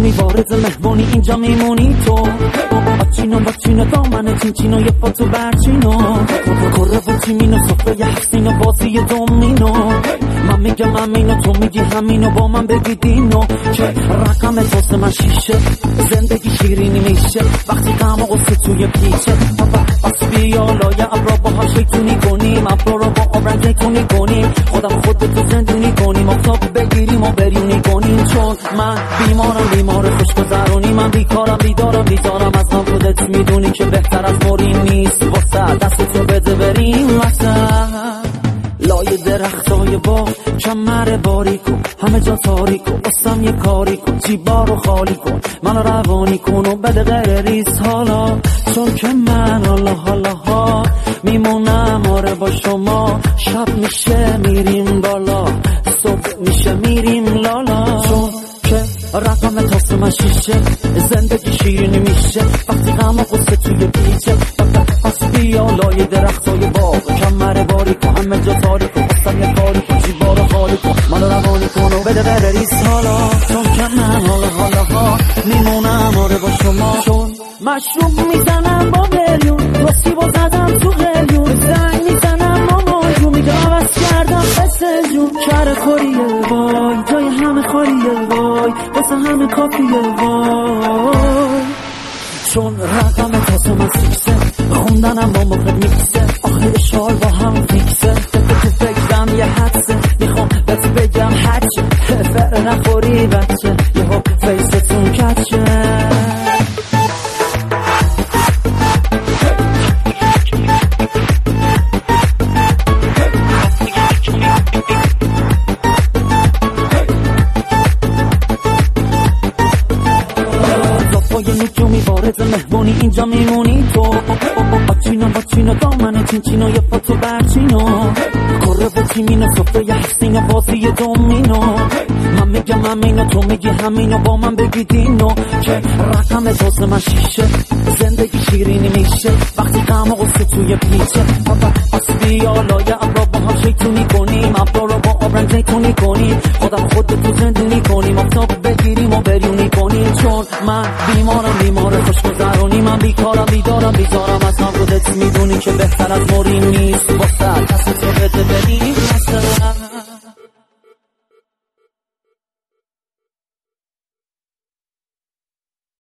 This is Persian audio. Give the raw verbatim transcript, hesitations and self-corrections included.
نجومی وارد مهمونی اینجا میمونی تو آچینو باچینو دامنه چینچینو یه فوتو برچینو کره و چیمینو صفحه یه هفتینو بازی دومینو من میگم همینو تو میگی همینو با من بگی دینو که رقم توسه من شیشه زندگی شیرینی میشه وقتی غم و غصه توی پیچه بس بیا لایه ابرا باها شیطونی کنیم ابرا رو با آبرنگ جیتونی کنیم خودم خود تو زندونی کنیم آفتاب بگیریم و بریونی کنیم چون من بیمارم بیمار خوش گذرونی من بیکارم بیدارم بیدارم از هم خودت میدونی که بهتر از موری نیست واسه دست تو بده بریم واسه لای درختای با کمر باری کن همه جا تاریک کن بستم یه کاری کن جیبا رو خالی کن من روانی کن و بده غیر ریز حالا چون که من حالا حالا ها میمونم آره با شما شب میشه میریم بالا صبح میشه میریم لالا چون که رقم تاس من شیشه زندگی شیرینی میشه وقتی غم و غصه توی پیچه پس بیا لای درختای باغ کمر باری کن همه جا تاریک کن بستم یه کاری کن جیبا رو خالی کن منو روانی کن و بده بره ریز حالا چون که من حالا حالا ها میمونم آره با شما چون مشروب میزنم با بریون راستی با زدم تو قلیون زنگ میزنم ماما جو میگه عوض کردم قصه جون کره خوریه وای جای همه خالیه وای واسه همه کافیه وای چون رقم تاسه من سیکسه خوندنم با مخد میکسه آخر شال با هم فیکسه تو فکرم یه حدسه میخوام بهت بگم هرچه فر نخوری بچه یه ها فیستون کچه وارد مهمونی اینجا میمونی تو آچینو باچینو دامنه چینچینو یه فوتو برچینو کره و چیمینو صفحه یه هستینو بازی دومینو من میگم همینو تو میگی همینو با من بگی دینو که رقم توسه من شیشه زندگی شیرینی میشه وقتی غم و غصه توی پیچه پس بیا لایه ابرا با هم شیطونی کنیم ابرا رو با آبرنگ جیتونی کنیم خودم خود تو زندونی کنیم آفتاب بگیریم و بریونی کنیم چون من بیمارم بیمار خوش گذرونی من بیکارم بیدارم بیدارم از هم خودت میدونی که بهتر از موری نیست